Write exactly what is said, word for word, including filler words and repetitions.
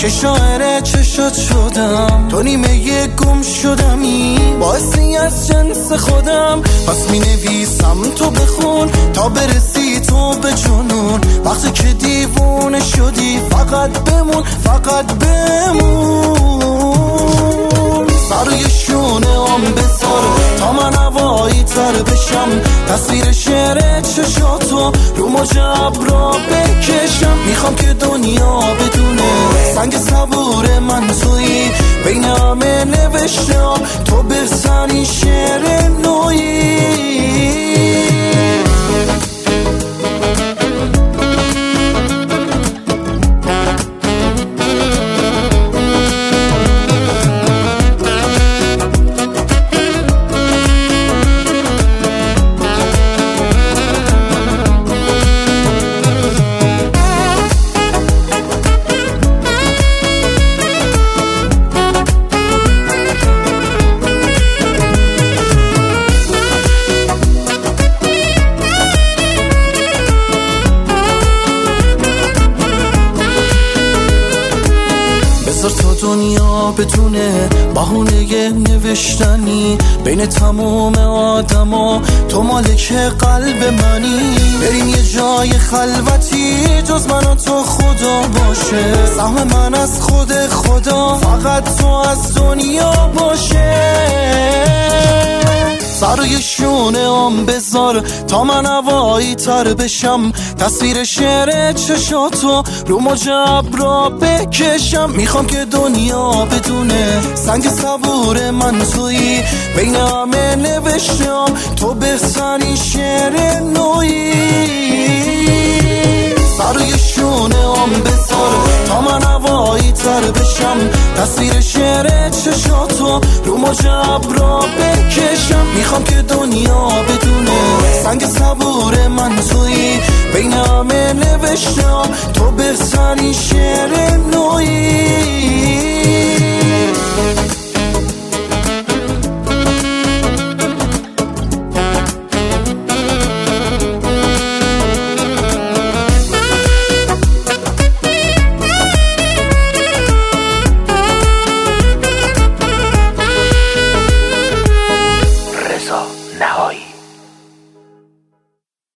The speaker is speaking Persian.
که شاعر چشات شدم، تو نیمه یه گم شدمی باعثی از جنس خودم. پس می نویسم تو بخون تا برسی تو به جنون. وقتی که دیوونه شدی فقط بمون، فقط بمون. سر روی شونه هم بذار تا من هوایی تر بشم، تصویر شعر چشاتو رو مجب را بکشم. میخوام که دنیا بدونه سنگ صبور من تویی، بین همه نوشتم تو بزنی شعر نویی. تا دنیا بدونه بهونه نوشتنی، بین تموم آدما تو مالک قلب منی. بریم یه جای خلوتی جز من و تو خدا باشه، سهم من از خود خدا فقط تو از دنیا باشه. سر روی شونه هم بذار تا من هوایی تر بشم، تصویر شعر چشاتو رو مجب را بکشم. میخوام که دنیا بدونه سنگ صبور من تویی، بین همه نوشتم تو بزنی شعر نویی. سر روی شونه هم بذار تا من هوایی تر بشم، تصویر شعر چشاتو رو مجب را بکشم. میخوام که دنیا بدونه سنگ صبور من تویی، بین همه نوشتم تو بزنی شعر نویی.